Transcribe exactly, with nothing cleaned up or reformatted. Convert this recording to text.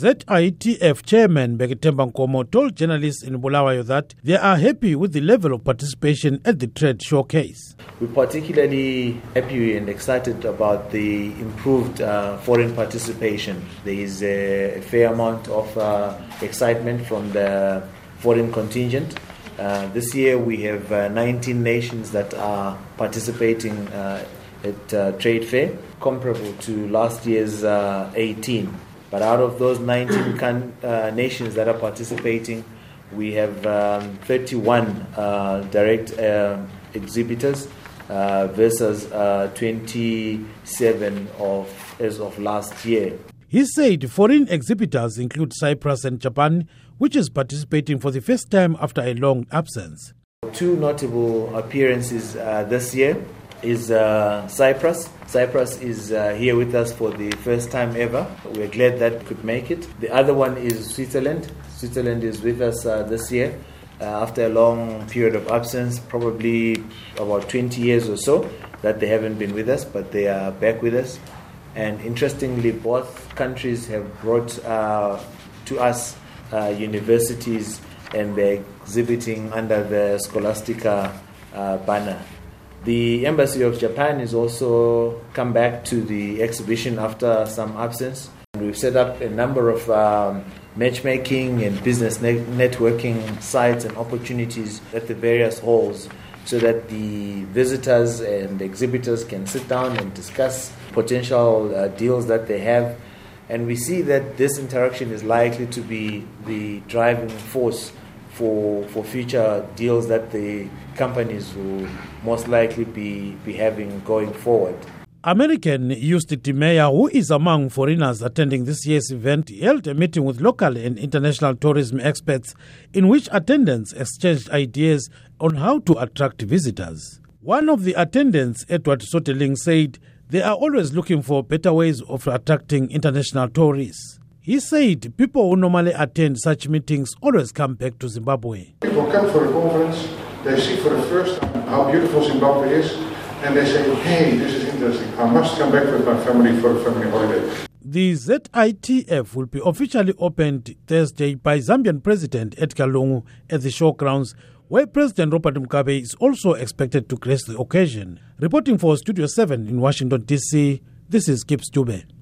Z I T F chairman Beketemba Nkomo told journalists in Bulawayo that they are happy with the level of participation at the trade showcase. We're particularly happy and excited about the improved uh, foreign participation. There is a fair amount of uh, excitement from the foreign contingent. Uh, this year we have uh, nineteen nations that are participating uh, at uh, trade fair, comparable to last year's uh, eighteen. But out of those nineteen can, uh, nations that are participating, we have um, thirty-one uh, direct uh, exhibitors uh, versus uh, twenty-seven of as of last year. He said foreign exhibitors include Cyprus and Japan, which is participating for the first time after a long absence. Two notable appearances uh, this year is uh, Cyprus. Cyprus is uh, here with us for the first time ever. We're glad that we could make it. The other one is Switzerland. Switzerland is with us uh, this year uh, after a long period of absence, probably about twenty years or so that they haven't been with us, but they are back with us. And interestingly, both countries have brought uh, to us uh, universities, and they're exhibiting under the Scholastica uh, banner. The Embassy of Japan has also come back to the exhibition after some absence. We've set up a number of um, matchmaking and business ne- networking sites and opportunities at the various halls so that the visitors and the exhibitors can sit down and discuss potential uh, deals that they have. And we see that this interaction is likely to be the driving force for for future deals that the companies will most likely be, be having going forward. American Eustace Meyer, who is among foreigners attending this year's event, held a meeting with local and international tourism experts in which attendants exchanged ideas on how to attract visitors. One of the attendants, Edward Soteling, said they are always looking for better ways of attracting international tourists. He said people who normally attend such meetings always come back to Zimbabwe. People come for a conference, they see for the first time how beautiful Zimbabwe is, and they say, hey, this is interesting, I must come back with my family for a family holiday. The Z I T F will be officially opened Thursday by Zambian President Edgar Lungu at the showgrounds, where President Robert Mugabe is also expected to grace the occasion. Reporting for Studio seven in Washington, D C, this is Gibbs Dube.